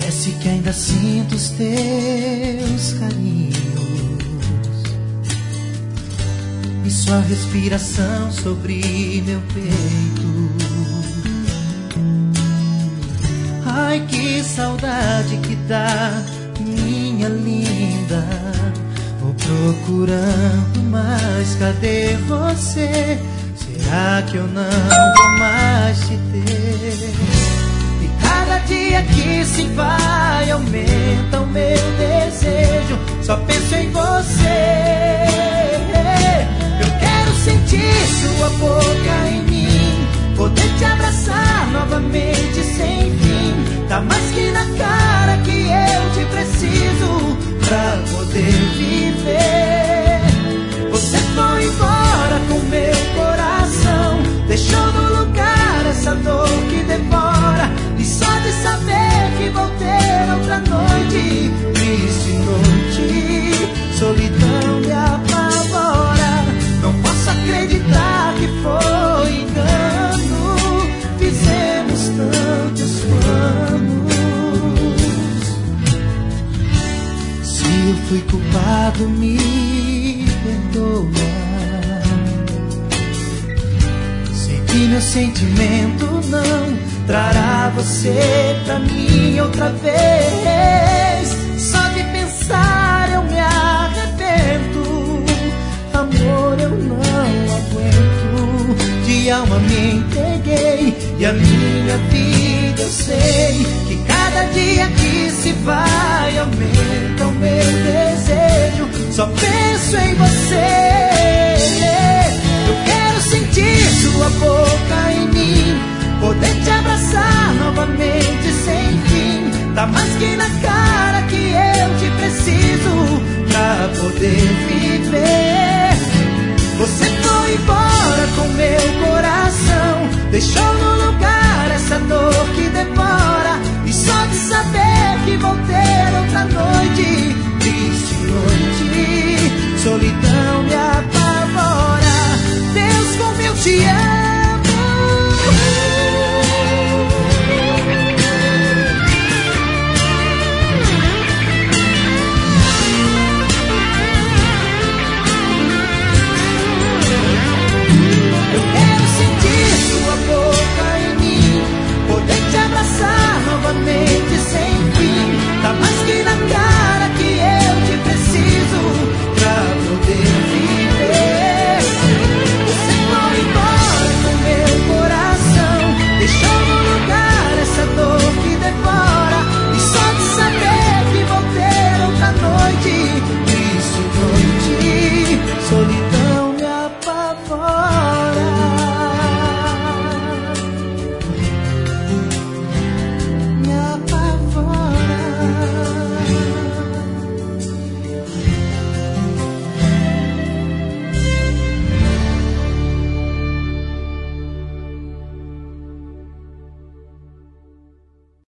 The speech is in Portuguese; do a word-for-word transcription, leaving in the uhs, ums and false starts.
Parece que ainda sinto os teus carinhos e sua respiração sobre meu peito. Ai, que saudade que dá, minha linda. Vou procurando, mas cadê você? Será que eu não vou mais te ter? E cada dia que se vai aumenta o meu desejo. Só penso em você. Eu quero sentir sua boca em mim, poder te abraçar novamente sem fim. Tá mais que na cara que eu te preciso pra poder viver. Você foi embora com meu coração, deixou no lugar essa dor que devora. E só de saber que vou ter outra noite, triste noite, solidão me apavora. Não posso acreditar que foi engano, fizemos tantos planos. Se eu fui culpado, me perdoa. Sei que meu sentimento não trará você pra mim outra vez. Só de pensar eu me arrependo. Amor, eu não aguento. De alma me entreguei e a minha vida eu sei que cada dia que se vai aumenta o meu desejo. Só penso em você. Eu quero sentir sua boca em mim, poder te abraçar novamente sem fim. Tá mais que na cara que eu te preciso pra poder viver. Você foi embora com meu coração, deixou no lugar essa dor que devora. E só de saber que vou ter outra noite, triste noite, solidão